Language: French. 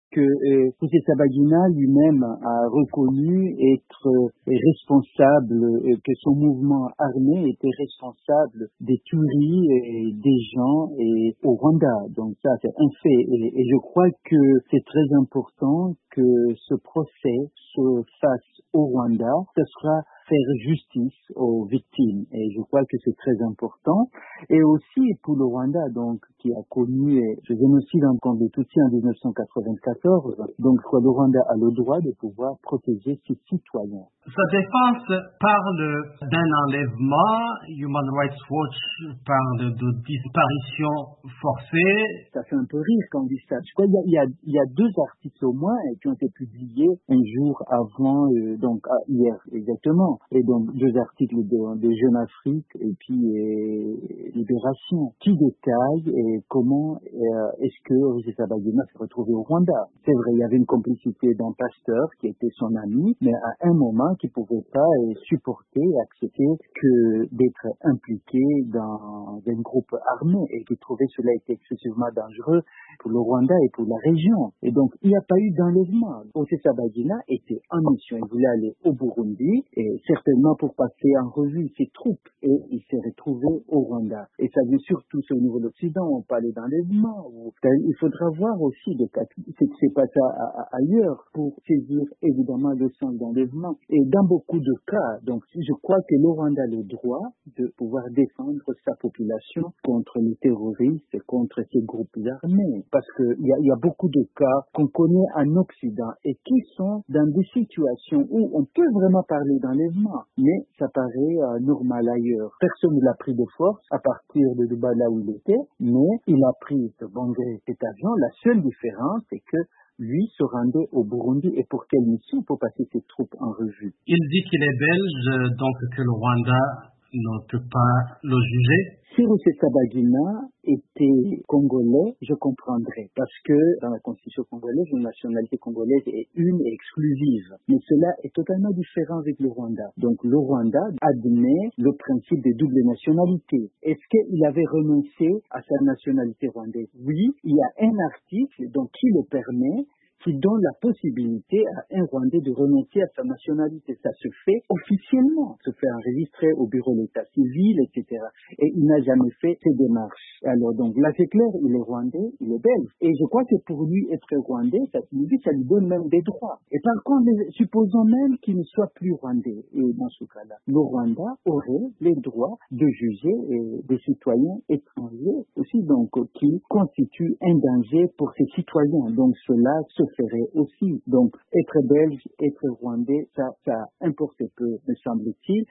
que Rusesabagina lui-même a reconnu être responsable, que son mouvement armé était responsable des tueries des gens au Rwanda. Donc ça, c'est un fait. Et je crois que c'est très important que ce procès se fasse au Rwanda. Ce sera faire justice aux victimes. Et je crois que c'est très important. Et aussi pour le Rwanda, donc, qui a connu ce génocide contre les Tutsis en 1994. Donc, je crois que le Rwanda a le droit de pouvoir protéger ses citoyens. Sa défense parle d'un enlèvement. Human Rights Watch parle de disparition forcée. Ça fait un peu rire quand on dit ça. Je crois qu'il y a 2 articles au moins qui ont été publiés un jour avant, donc hier exactement. Et donc 2 articles de Jeune Afrique et puis Libération qui détaillent comment est-ce que Rusesabagina s'est retrouvé au Rwanda. C'est vrai, il y avait une complicité d'un pasteur qui était son ami, mais à un moment qui ne pouvait pas supporter et accepter d'être impliqué dans un groupe armé et qui trouvait cela était excessivement dangereux pour le Rwanda et pour la région. Et donc, il n'y a pas eu d'enlèvement. Rusesabagina était en mission. Il voulait aller au Burundi et certainement pour passer en revue ses troupes. Et il s'est retrouvé au Rwanda. Et ça vient surtout au niveau de l'Occident. On parlait d'enlèvement. Il faudra voir aussi ce qui s'est passé ailleurs pour saisir évidemment le sens d'enlèvement. Et dans beaucoup de cas, donc je crois que le Rwanda a le droit de pouvoir défendre sa population contre les terroristes, contre ces groupes armés. Parce qu'il y a beaucoup de cas qu'on connaît en Occident et qui sont dans des situations où on peut vraiment parler d'enlèvement, mais ça paraît normal ailleurs. Personne ne l'a pris de force à partir de Dubaï là où il était, mais il a pris de bon gré cet avion. La seule différence, c'est que lui se rendait au Burundi et pour quelle mission? Pour passer ses troupes en revue. Il dit qu'il est belge, donc que le Rwanda ne peut pas le juger. Si Rusesabagina était congolais, je comprendrais, parce que dans la constitution congolaise, la nationalité congolaise est une et exclusive. Mais cela est totalement différent avec le Rwanda. Donc le Rwanda admet le principe de double nationalité. Est-ce qu'il avait renoncé à sa nationalité rwandaise? Oui, il y a un article donc, qui le permet, qui donne la possibilité à un Rwandais de renoncer à sa nationalité. Ça se fait officiellement, se fait enregistrer au bureau de l'état civil, etc. Et il n'a jamais fait ces démarches. Alors donc là c'est clair, il est Rwandais, il est belge. Et je crois que pour lui être Rwandais, ça lui donne même des droits. Et par contre, supposons même qu'il ne soit plus Rwandais. Et dans ce cas-là, le Rwanda aurait les droits de juger des citoyens étrangers aussi, donc qui constituent un danger pour ses citoyens. Donc cela se ferait aussi. Donc, être belge, être rwandais, ça importe peu, me semble-t-il.